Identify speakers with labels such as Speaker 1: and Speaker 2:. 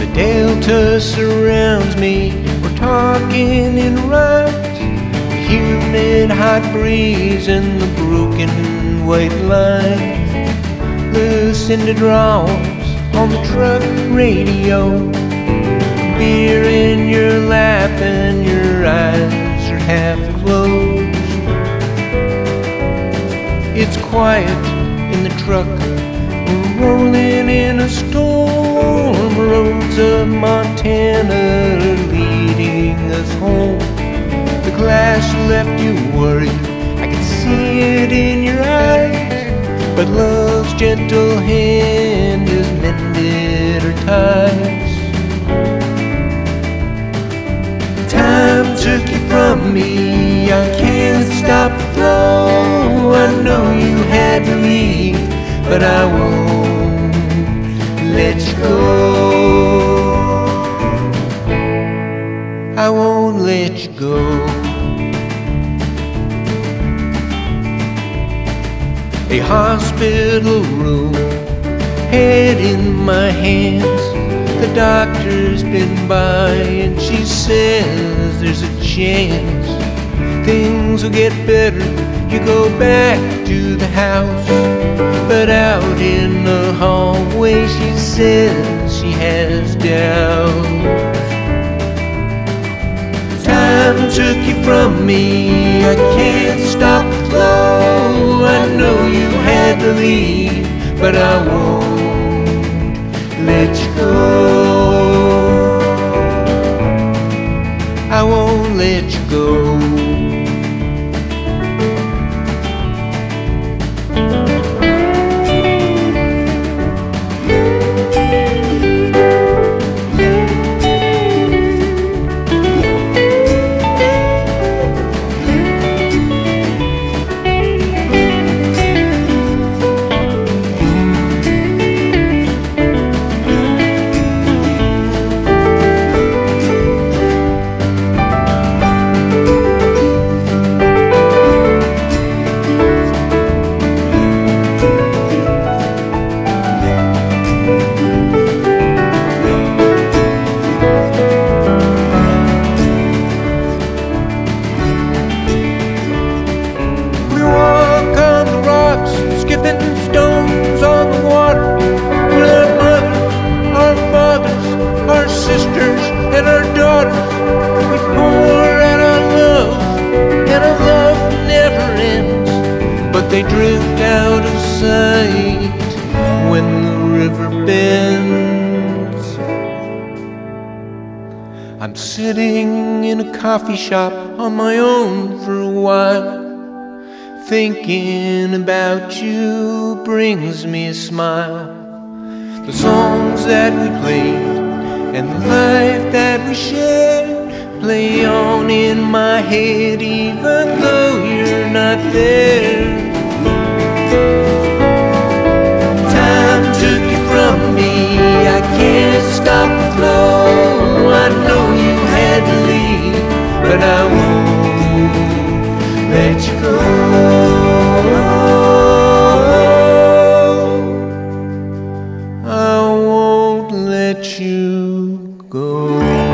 Speaker 1: The delta surrounds me, we're talking in rhymes. The humid hot breeze and the broken white lines. Lucinda draws on the truck radio. Beer in your lap and your eyes are half closed. It's quiet in the truck, we're rolling in a storm. Roads of Montana are leading us home. The glass left you worried, I can see it in your eyes. But love's gentle hand has mended her ties. Time took you from me, I can't stop the flow. I know you had to leave, but I won't let you go. I won't let you go. A hospital room, head in my hands. The doctor's been by and she says there's a chance things will get better. You go back to the house, but out in the hallway she says she has doubts. Time took you from me, I can't stop the flow. I know you had to leave, but I won't let you go. I won't let you go. Stones on the water with our mothers, our fathers, our sisters, and our daughters. We pour out our love, and our love never ends. But they drift out of sight when the river bends. I'm sitting in a coffee shop on my own for a while. Thinking about you brings me a smile. The songs that we played and the life that we shared play on in my head even though you're not there. Time took you from me, I can't stop the flow. I know you had to leave, but I won't let you go. I won't let you go.